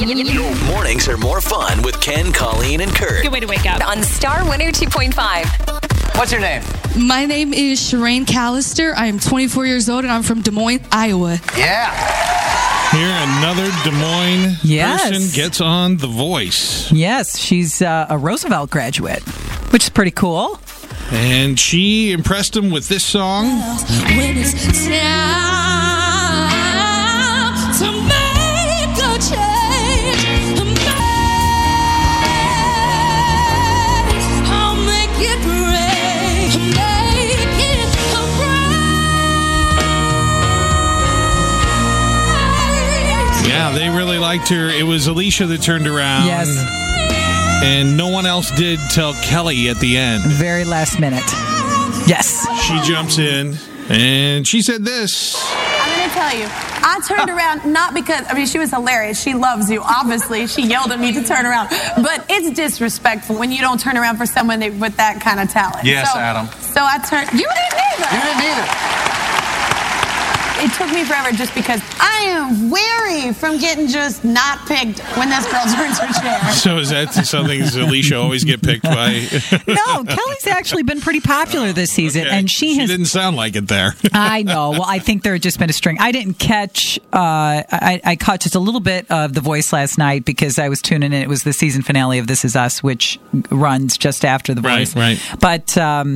Mornings are more fun with Ken, Colleen, and Kurt. Good way to wake up. On Star 102.5. What's your name? My name is Shireen Callister. I am 24 years old, and I'm from Des Moines, Iowa. Yeah. Here, another Des Moines Yes. person gets on The Voice. Yes, she's a Roosevelt graduate, which is pretty cool. And she impressed him with this song. When it's time to make a change, I'll make it rain, make it rain. Yeah, they really liked her. It was Alicia that turned around. Yes. And no one else did till Kelly at the end. Very last minute. Yes. She jumps in, and she said this. I'm going to tell you, I turned around not because, she was hilarious. She loves you, obviously. She yelled at me to turn around. But it's disrespectful when you don't turn around for someone with that kind of talent. Yes, Adam. So I turned. You didn't either. You didn't either. It took me forever just because I am wary from getting just not picked when this girl turns her chair. So is that something does Alicia always get picked by? No, Kelly's actually been pretty popular this season, Okay. and she has. didn't sound like it there. I know. Well, I think there had just been a string. I didn't catch. I caught just a little bit of The Voice last night because I was tuning in. It was the season finale of This Is Us, which runs just after The Voice. Right. But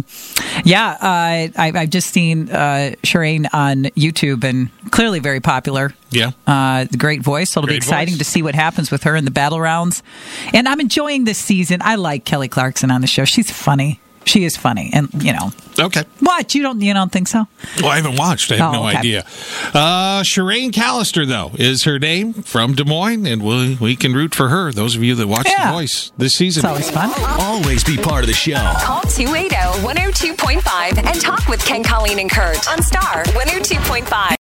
I've just seen Shireen on YouTube, and clearly very popular. Yeah. Great voice. So it'll be Great exciting voice. to see what happens with her in the battle rounds. And I'm enjoying this season. I like Kelly Clarkson on the show. She's funny. She is funny. And, Okay. what? You don't think so? Well, I haven't watched. I have no okay. idea. Shireen Callister, though, is her name, from Des Moines, and we can root for her, those of you that watch The Voice this season. It's always fun. Always be part of the show. Call 280-102.5 and talk with Ken, Colleen, and Kurt on Star 102.5.